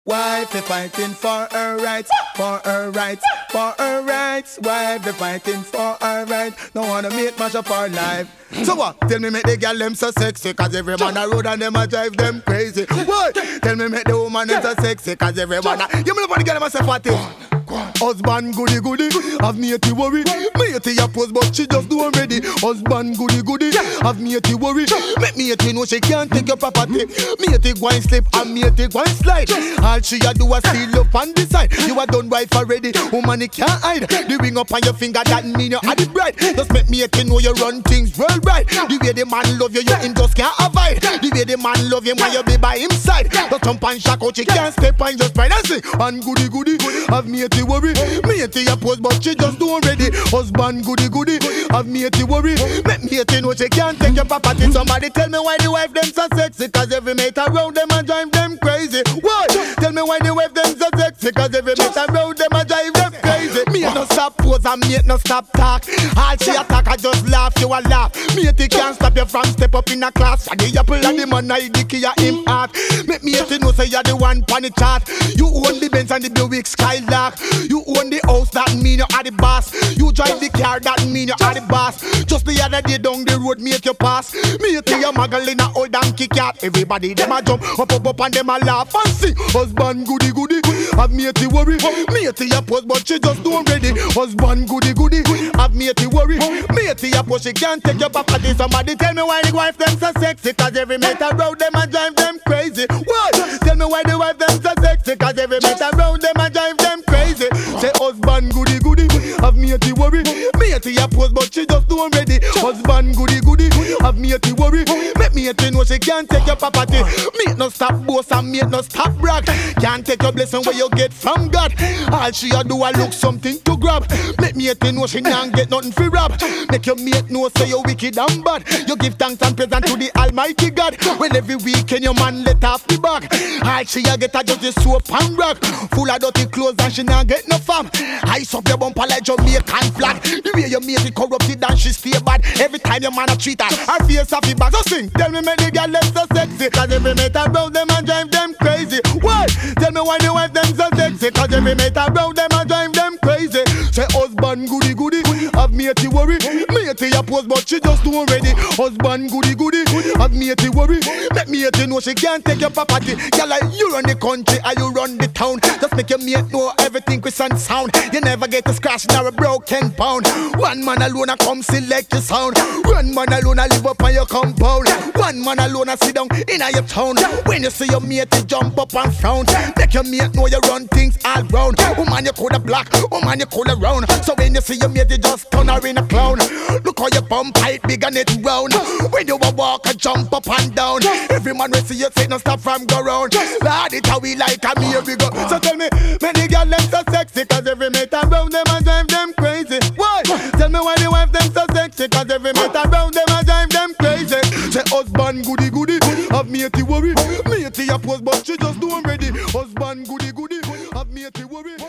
Wife is fighting for her rights, for her rights, for her rights. Wife is fighting for her rights. Don't wanna make much of her life. So what? Tell me make the girl them so sexy, cause every man a road and them a drive them crazy. What? Tell me make the woman them so sexy, cause every man a... You me look for the girl them a say fatty. Husband goody goody, have me to worry. Me to your post but she just do already. Husband goody goody, have me to worry. Make me to know she can't take your property. Me to go and slip and me to go and slide. All she a do a steal up on the side. You a done wife already, woman you can't hide. The ring up on your finger that mean you are the bride. Just make me to know you run things worldwide. The way the man love you, you him just can't avoid. The way the man love you, when you be by him side. Just jump and shock out, she can't step and just pride and sing. And goody goody, have me to worry. Me to your post but she just do already. Husband goody goody, have me to worry. Make me to know she can't take your property. Somebody tell me why the wife them so sexy, cause every mate around them and drive them crazy. What? Tell me why the wife them so sexy, cause every mate around them and drive them crazy. Me no stop pose and me no stop talk. All she attack I just laugh, you a laugh. Me can't stop you from step up in a class. And the apple and the man I the key him heart. Make me to know say you're the one pon the chart. You own the Benz and the Buick Skylark. You own the house, that mean you are the boss. You drive the car, that mean you are the boss. Just the other day down the road make you pass. Me to your muggle in a old donkey cat. Everybody them a jump up and them a laugh and sing. Husband goody goody, have me to worry. Me to your post but she just do already. Husband goody goody, have me to worry. Me to your post she can't take your property. Somebody tell me why the wife them so sexy, cause every mate around them and drive them crazy. What? Tell me why the wife them so sexy, cause every mate around them and drive them crazy. Say husband goody goody, have me to worry. Me to your post but she just do already. Husband goody goody, have me to worry. Make me to know she can't take your property. Me no stop boast and me no stop brag. Can't take your blessing where you get from God. All she a do a look something to grab. Make me to know she can't get nothing for rob. Make your mate know say you wicked and bad. You give thanks and praise to the Almighty God. When every weekend your man let off the bag. All she a get a just the soap and rag. Full of dirty clothes and she not get no fam. Ice up your bumper like Jamaican flag. The way you make it corrupted and she stay bad. Every time your man a treat her face off the back. So sing, tell me make the girl them so sexy, cause every mate around them and drive them crazy. What? Tell me why the wife them so sexy, cause every mate around them and drive them crazy. Say husband goody goody, have me to worry. Me to your post but she just do already. Husband goody goody, have me to worry. Make me to know she can't take your property. Girl like you run the country or you run the town. Just make your mate know everything with sound. You never get a scratch nor a broken pound. One man alone a come select your sound. One man alone a live up on your compound. One man alone a sit down in your town. When you see your mate you jump up and frown. Make your mate know you run things all round. Woman you coulda black, woman you coulda round. So when you see your mate you just turn her in a clown. Look how your bum pipe big and it round. When you a walk and jump up and down. Every man will see you say no stop from go round. Lord it how we like and here we go. So tell me, many girls them so sexy, cause every mate around them and drive them crazy. Why? Tell me why the wife them so sexy, cause every mate around them and drive them crazy. Say husband goody goody, have me to worry. Me to your post but she just do already. Husband goody goody, have me to worry.